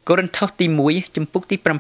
កូរិនថូសទី1ចំពុកទី7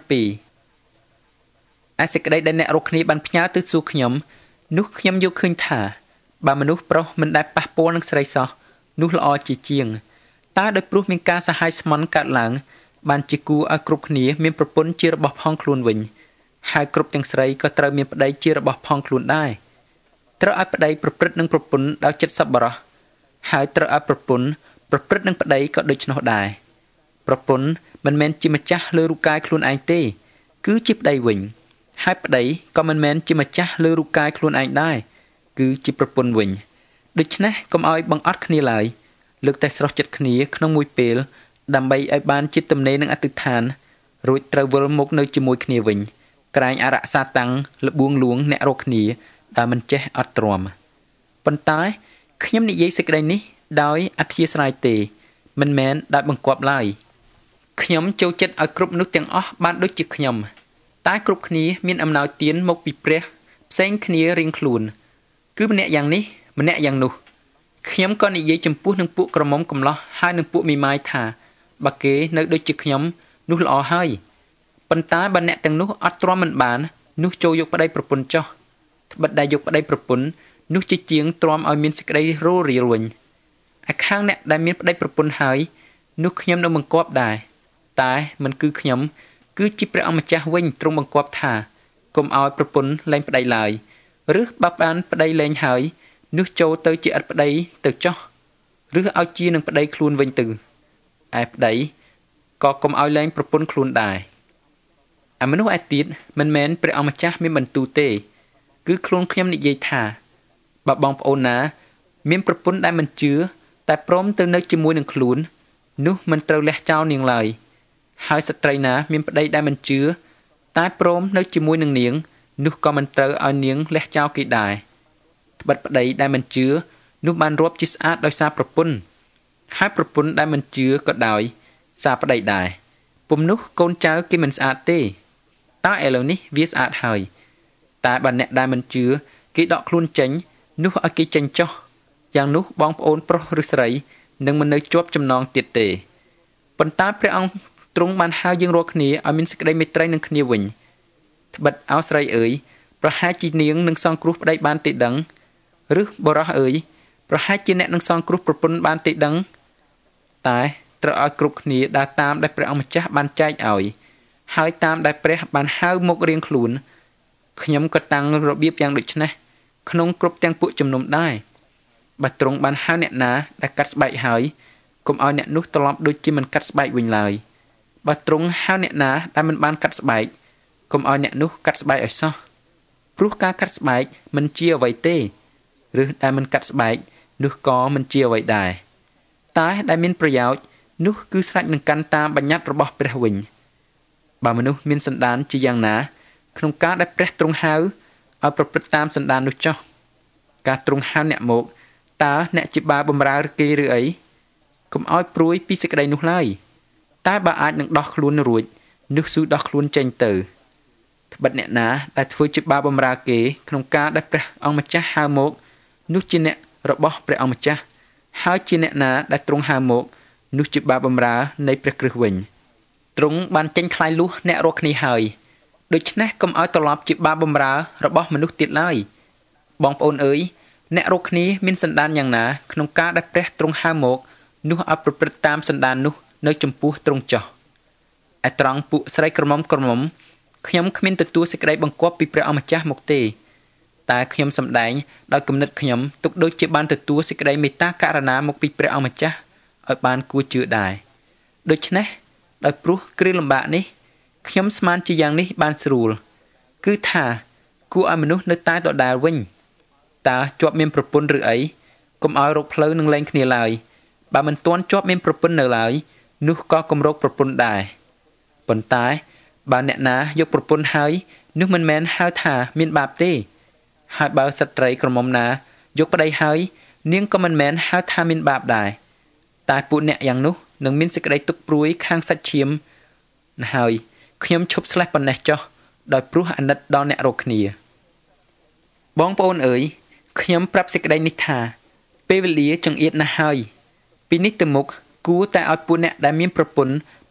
អាសេចក្តីដែលអ្នករកគ្នាបានផ្ញើទៅសួរខ្ញុំនោះខ្ញុំយកឃើញថាបើមនុស្សប្រុសមិនដែលប៉ះពាល់នឹងស្រីសោះនោះល្អជាជាងតើដោយព្រោះមានការសហាយស្មន់កើតឡើងបានជាគួរឲ្យគ្រប់គ្នាមានប្រពន្ធជារបស់ផងខ្លួនវិញហើយគ្រប់ទាំងស្រីក៏ត្រូវមានប្តីជារបស់ផងខ្លួនដែរត្រូវឲ្យប្តីប្រព្រឹត្តនឹងប្រពន្ធដោយចិត្តសប្បុរសហើយត្រូវឲ្យប្រពន្ធប្រព្រឹត្តនឹងប្តីក៏ដូច្នោះដែរប្រពន្ធមិនមែនជាម្ចាស់លើរូបកាយខ្លួនឯងទេគឺជាប្តីវិញហើយប្តីក៏មិនមែនជាម្ចាស់លើរូបកាយខ្លួនឯងដែរគឺជាប្រពន្ធវិញដូច្នេះកុំឲ្យបង្អត់គ្នាឡើយលើកតែស្រស់ចិត្តគ្នាក្នុងមួយពេលដើម្បីឲ្យបានជាទំនេរនឹងអធិដ្ឋានរួចត្រូវវិលមកនៅជាមួយគ្នាវិញក្រែងអរសាតាំងលបួងលួងអ្នករកគ្នាដែលមិនចេះអត់ទ្រាំប៉ុន្តែខ្ញុំនិយាយសេចក្តីនេះដោយអធិស្ឋានទេមិនមែនដោយបង្គាប់ឡើយខ្ញុំចូលចិត្តឲ្យគ្រប់មនុស្សទាំងអស់បានដូចជាខ្ញុំតែគ្រប់គ្នាមានអំណោយទានមកពីព្រះផ្សេងគ្នារៀងខ្លួនគឺម្នាក់យ៉ាងនេះម្នាក់យ៉ាងនោះខ្ញុំក៏និយាយចំពោះនឹងពួកក្រមុំកំឡោះហើយនឹងពួកមីម៉ាយថាបើគេនៅដូចជាខ្ញុំនោះល្អហើយប៉ុន្តែបើអ្នកទាំងនោះអត់ទ្រាំមិនបាននោះចូលយកប្តីប្រពន្ធចុះត្បិតដែលយកប្តីប្រពន្ធនោះជាជាងទ្រាំឲ្យមានសេចក្តីរស់រាលវិញឯខាងអ្នកដែលមានប្តីប្រពន្ធហើយនោះខ្ញុំនៅបង្គាប់ដែរតែមិនគឺខ្ញុំគឺជាព្រះអម្ចាស់វិញទ្រង់បង្គាប់ថាកុំឲ្យប្រពន្ធលែងប្តីឡើយឬបើបានប្តីលែងហើយនោះចូលទៅជាឥតប្តីទៅចុះឬឲ្យជានឹងប្តីខ្លួនវិញទៅឯប្តីក៏កុំឲ្យលែងប្រពន្ធខ្លួនដែរឯមនុស្សឯទៀតមិនមែនព្រះអម្ចាស់មានបន្ទូលទេគឺខ្លួនខ្ញុំនិយាយថាបើបងប្អូនណាមានប្រពន្ធដែលមិនជឿតែព្រមទៅនៅជាមួយនឹងខ្លួននោះមិនត្រូវលះចោលនាងឡើយហើយស្ត្រីណាមានប្តីដែលមិនជឿតែព្រមនៅជាមួយនឹងនាងនោះក៏មិនត្រូវឲ្យនាងលះចោលគេដែរត្បិតប្តីដែលមិនជឿនោះបានរាប់ជាស្អាតដោយសារប្រពន្ធហើយប្រពន្ធដែលមិនជឿក៏ដោយសារប្តីដែរពុំនោះកូនចៅគេមិនស្អាតទេតើឥឡូវនេះវាស្អាតហើយតែបើអ្នកដែលមិនជឿគេដកខ្លួនចេញនោះឲ្យគេចេញចុះយ៉ាងនោះបងប្អូនប្រុសឬស្រីនឹងមិននៅជាប់ចំណងទៀតទេប៉ុន្តែព្រះអង្គទ្រង់បានហៅយើងរាល់គ្នាឲ្យមានសេចក្តីមេត្រីនឹងគ្នាវិញត្បិតអោស្រីអើយប្រហែលជានាងនឹងសងគ្រោះប្តីបានទេដឹងឬបរោះអើយប្រហែលជាអ្នកនឹងសងគ្រោះប្រពន្ធបានទេដឹងតែត្រូវឲ្យគ្រប់គ្នាដើរតាមដែលព្រះអម្ចាស់បានចែកឲ្យហើយតាមដែលព្រះបានហៅមករៀងខ្លួនខ្ញុំក៏តាំងរបៀបយ៉ាងដូចនេះក្នុងគ្រប់ទាំងពួកជំនុំដែរបើទ្រង់បានហៅអ្នកណាដែលកាត់ស្បែកហើយកុំឲ្យអ្នកនោះត្រឡប់ដូចជាមិនកាត់ស្បែកវិញឡើយបើទ្រង់ហៅអ្នកណាដែលមិនបានកាត់ស្បែកកុំឲ្យអ្នកនោះកាត់ស្បែកឲ្យសោះព្រោះការកាត់ស្បែកមិនជាអ្វីទេឬដែលមិនកាត់ស្បែកនោះក៏មិនជាអ្វីដែរតែដែលមានប្រយោជន៍នោះគឺស្រេចនឹងកាន់តាមបញ្ញត្តិរបស់ព្រះវិញបើមនុស្សមានសន្តានជាយ៉ាងណាក្នុងការដែលព្រះទ្រង់ហៅឲ្យប្រព្រឹត្តតាមសន្តាននោះចុះការទ្រង់ហៅអ្នកមកតើអ្នកជាបាបម្រើគេឬអីកុំឲ្យព្រួយពីសេចក្តីនោះឡើយតែបើអាចនឹងដោះខ្លួនរួចនោះស៊ូដោះខ្លួនចេញទៅត្បិតអ្នកណាដែលធ្វើជាបាបម្រើគេក្នុងការដែលព្រះអង្គម្ចាស់ហៅមកនោះជាអ្នករបស់ព្រះអង្គម្ចាស់ហើយជាអ្នកណាដែលទ្រង់ហៅមកនោះជាបាបម្រើនៃព្រះគ្រិស្តវិញទ្រង់បានចេញថ្លៃលួសអ្នករាល់គ្នាហើយដូច្នេះកុំឲ្យត្រឡប់ជាបាបម្រើរបស់មនុស្សទៀតឡើយបងប្អូនអើយអ្នករាល់គ្នាមានសន្តានយ៉ាងណាក្នុងការដែលព្រះទ្រង់ហៅមកនោះឲ្យប្រព្រឹត្តតាមសន្តាននោះនៅចំពោះទ្រង់ចុះឯត្រង់ពួកស្រីក្រមុំខ្ញុំគ្មានទទួលសេចក្តីបង្គាប់ពីព្រះអម្ចាស់មកទេតែខ្ញុំសម្ដែងដោយគំនិតខ្ញុំទុកដូចជាបានទទួលសេចក្តីមេត្តាករុណាមកពីព្រះអម្ចាស់ឲ្យបានគួរជឿដែរដូច្នេះដោយព្រោះគ្រាលំបាកនេះខ្ញុំស្មានជាយ៉ាងនេះបានស្រួលគឺថាគួរឲ្យមនុស្សនៅតែដដែលវិញតើជាប់មានប្រពន្ធឬអីកុំឲ្យរកផ្លូវនឹងលែងគ្នាឡើយបើមិនទាន់ជាប់មានប្រពន្ធនៅឡើយនោះក៏គំរោគប្រពន្ធដែរប៉ុន្តែបើអ្នកណាយកប្រពន្ធហើយនោះមិនមែនហៅថាមានបាបទេហើយបើស្ត្រីក្រមុំណាយកប្តីហើយនាងក៏មិនមែនហៅថាមានបាបដែរតែពួកអ្នកយ៉ាងនោះនឹងមានសេចក្តីទុក្ខព្រួយខាងសាច់ឈាមហើយខ្ញុំឈប់ស្លេះប៉ុណ្ណេះចុះដោយព្រោះអាណិតដល់អ្នករកគ្នាបងប្អូនអើយខ្ញុំប្រាប់សេចក្តីនេះថាពេលវេលាចង្អៀតណាស់ហើយពីនេះទៅមុខគួរតែឲ្យពួកអ្នកដែលមានប្រពន្ធ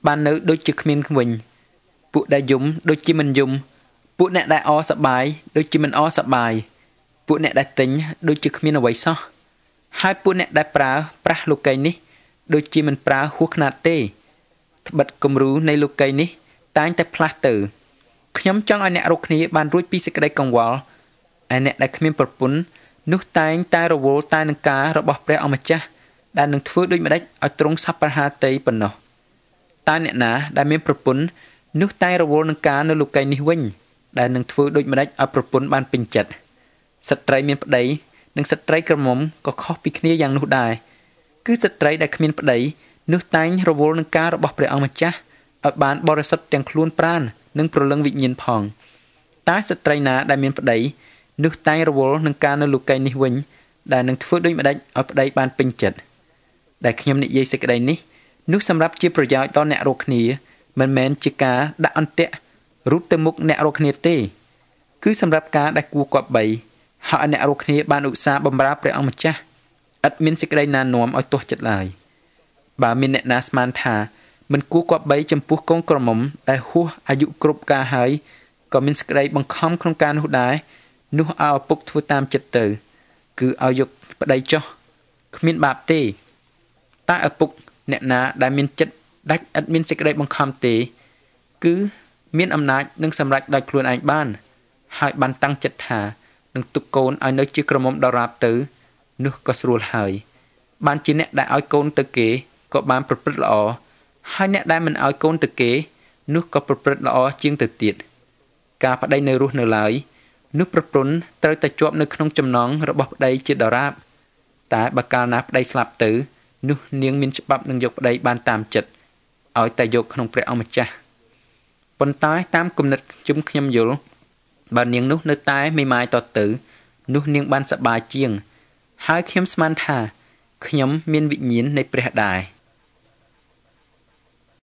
banនៅដូចជាគ្មានវិញពួកដែលយំដូចជាមិនយំពួកអ្នកដែលអសប្បាយដូចជាមិនអសប្បាយពួកអ្នកដែលទិញដូចជាគ្មានអ្វីសោះហើយពួកអ្នកដែលប្រើប្រាស់លោកីនេះដូចជាមិនប្រើហួសខ្នាតទេត្បិតគំរូនៃលោកីនេះតែងតែផ្លាស់ទៅខ្ញុំចង់ឲ្យអ្នករកគ្នាបានរួចពីសេចក្តីកង្វល់ឯអ្នកដែលគ្មានប្រពន្ធនោះតែងតែរវល់តែនឹងការរបស់ព្រះអម្ចាស់ដែលនឹងធ្វើដូចម្ដេចឲ្យទ្រង់សប្បហាតីប៉ុណ្ណោះតែអ្នកណាដែលមានប្រពន្ធនោះតែងរវល់នឹងការនៅលោកីនេះវិញដែលនឹងធ្វើដូចម្ដេចឲ្យប្រពន្ធបានពេញចិត្តស្ត្រីមានប្តីនិងស្ត្រីក្រមុំក៏ខុសពីគ្នាយ៉ាងនោះដែរគឺស្ត្រីដែលគ្មានប្តីនោះតែងរវល់នឹងការរបស់ព្រះអង្គម្ចាស់ឲ្យបានបរិសុទ្ធទាំងខ្លួនប្រាណនិងព្រលឹងវិញ្ញាណផងតែស្ត្រីណាដែលមានប្តីនោះតែងរវល់នឹងការនៅលោកីនេះវិញដែលនឹងធ្វើដូចម្ដេចឲ្យប្តីបានពេញចិត្តដែលខ្ញុំនិយាយសេចក្តីនេះនោះសម្រាប់ជាប្រយោជន៍ដល់អ្នករកគ្នាមិនមែនជាការដាក់អន្ទាក់រូតទៅមុខអ្នករកគ្នាទេគឺសម្រាប់ការដែលគួរគប្បីហើយអ្នករកគ្នាបានឧស្សាហ៍បម្រើព្រះអង្គម្ចាស់ឥតមានសេចក្តីណានាំឲ្យទាស់ចិត្តឡើយបើមានអ្នកណាស្មានថាមិនគួរគប្បីចំពោះកូនក្រមុំដែលហួសអាយុគ្រប់ការហើយក៏មានសេចក្តីបង្ខំក្នុងការនោះដែរនោះឲ្យឪពុកធ្វើតាមចិត្តទៅគឺឲ្យយកប្តីចុះគ្មានបាបទេតែឪពុកអ្នកណាដែលមានចិត្តដាច់ឥតមានសេចក្តីបង្ខំទេគឺមានអំណាចនឹងសម្រេចដោយខ្លួនឯងបានហើយបានតាំងចិត្តថានឹងទុកកូនឲ្យនៅជាក្រមុំដរាបទៅនោះក៏ស្រួលហើយបានជាអ្នកដែលឲ្យកូនទៅគេក៏បានប្រព្រឹត្តល្អហើយអ្នកដែលមិនឲ្យកូនទៅគេនោះក៏ប្រព្រឹត្តល្អជាងទៅទៀតការប្តីនៅរស់នៅឡើយនោះប្រពន្ធត្រូវតែជាប់នៅក្នុងចំណងរបស់ប្តីជាដរាបតែបើកាលណាប្តីស្លាប់ទៅនោះនាងមានច្បាប់នឹងយកប្តីបានតាមចិត្តឲ្យតែយកក្នុងព្រះអង្គម្ចាស់ប៉ុន្តែតាមគំនិតខ្ញុំយល់បើនាងនោះនៅតែមេម៉ាយតទៅនោះនាងបានសប្បាយជាងហើយខ្ញុំស្មានថាខ្ញុំមានវិញ្ញាណនៃព្រះដែរ